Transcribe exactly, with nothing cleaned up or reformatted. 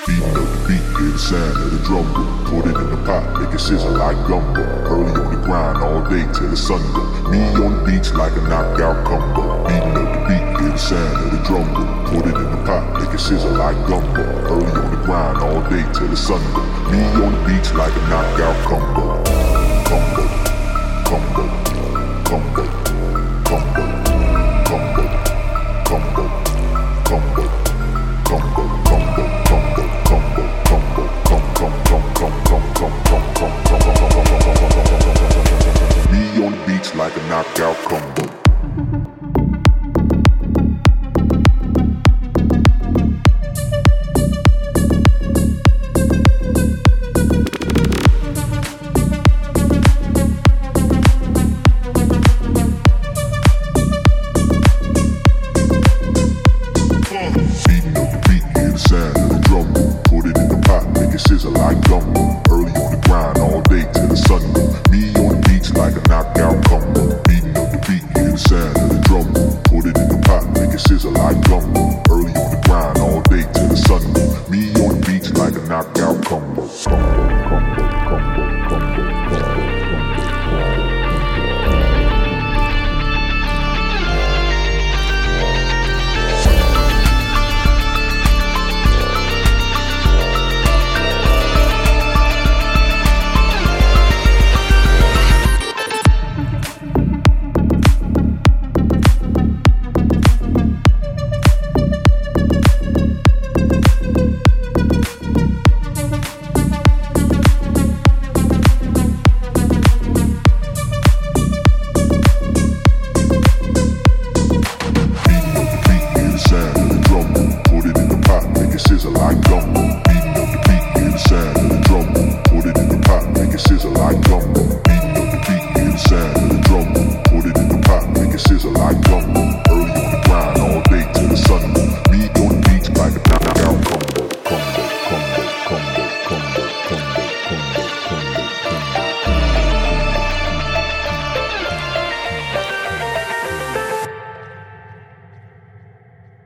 Beating up the beat, hear the sound of the drum roll. Put it in the pot, make it sizzle like gumbo. Early on the grind all day till the sun go. Me on the beach like a knockout combo. Beating up the beat, hear the sound of the drum roll. Put it in the pot, make it sizzle like gumbo. Early on the grind all day till the sun go. Me on the beach like a knockout combo. Combo, combo, combo, combo, combo, combo, combo, combo, combo, combo, combo, combo, me on the beach like a knockout combo. Beating up the beat, hear the sound of the drum roll. Put it in the pot, make it sizzle like gumbo. Early on the grind all day till the sun go.